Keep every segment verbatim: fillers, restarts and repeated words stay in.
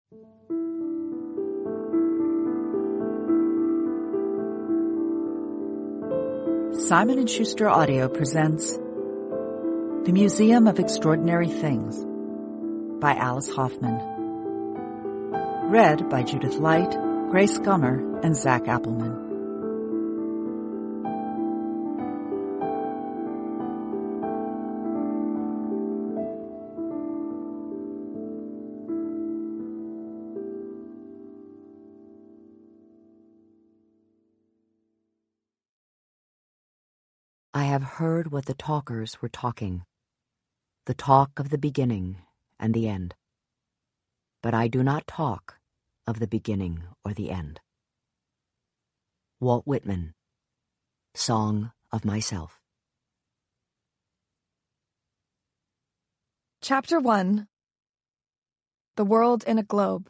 Simon and Schuster Audio presents The Museum of Extraordinary Things by Alice Hoffman. Read by Judith Light, Grace Gummer, and Zach Appelman. I have heard what the talkers were talking, the talk of the beginning and the end. But I do not talk of the beginning or the end. Walt Whitman, Song of Myself. Chapter one. The World in a Globe.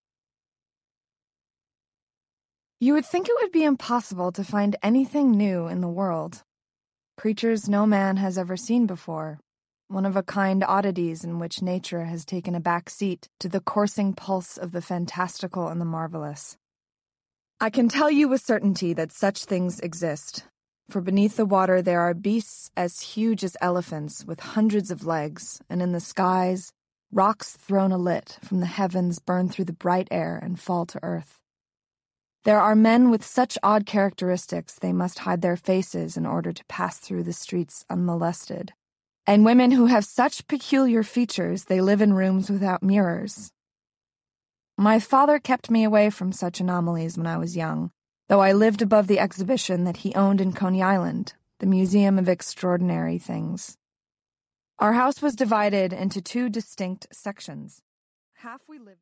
You would think it would be impossible to find anything new in the world. Creatures no man has ever seen before, one-of-a-kind oddities in which nature has taken a back seat to the coursing pulse of the fantastical and the marvelous. I can tell you with certainty that such things exist, for beneath the water there are beasts as huge as elephants with hundreds of legs, and in the skies, rocks thrown alit from the heavens burn through the bright air and fall to earth. There are men with such odd characteristics they must hide their faces in order to pass through the streets unmolested, and women who have such peculiar features they live in rooms without mirrors. My father kept me away from such anomalies when I was young, though I lived above the exhibition that he owned in Coney Island, the Museum of Extraordinary Things. Our house was divided into two distinct sections. Half we lived